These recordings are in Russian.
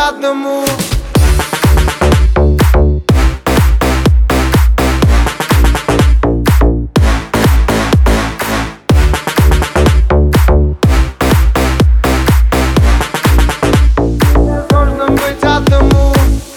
одному. Можно быть одному.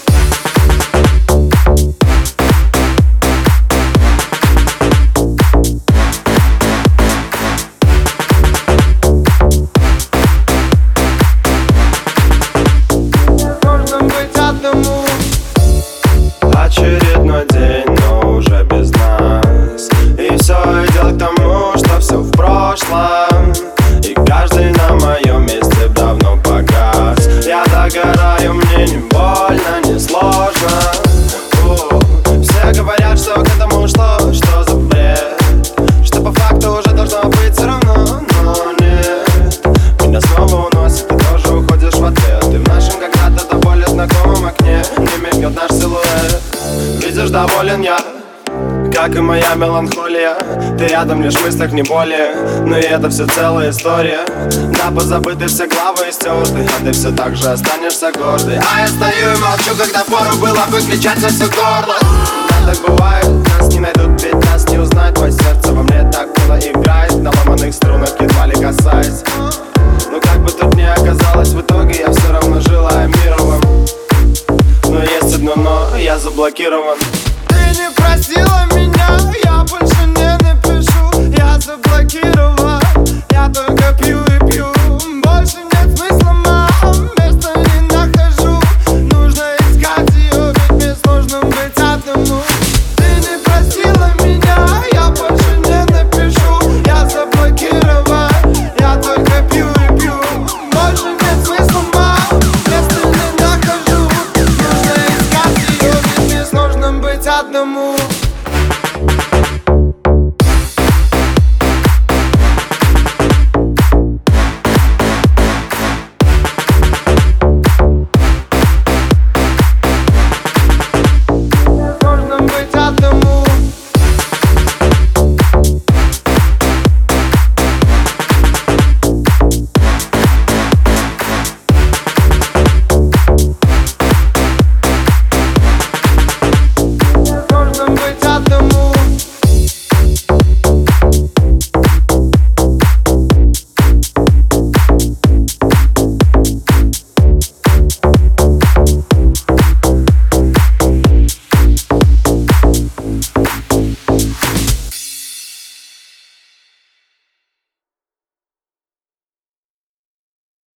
Очередной день, но уже без нас. И все идет к тому, что все в прошлом. И каждый на моем месте давно погас. Я догораю, мне не больно, не сложно. Все говорят, что к этому шло, что за бред, что по факту уже должно быть все равно, но нет. Меня снова уносит, ты тоже уходишь в ответ. И в нашем когда-то до боли знакомом окне не мигнет наш силуэт. Видишь, доволен я, как и моя меланхолия. Ты рядом лишь в мыслях, не более. Но и это все целая история. Да, позабыты все главы и стерты, а ты все так же останешься гордой. А я стою и молчу, когда пору было бы кричать во все горло. Да, так бывает, нас не найдут, ведь нас не узнать. Твое сердце во мне так мило играет, на ломаных струнах едва ли касаясь. Но как бы тут ни оказалось, в итоге я все равно желаю мировым. Но есть одно но, я заблокирован. Ты не просила меня, я больше не напишу. Я заблокирован, я только пью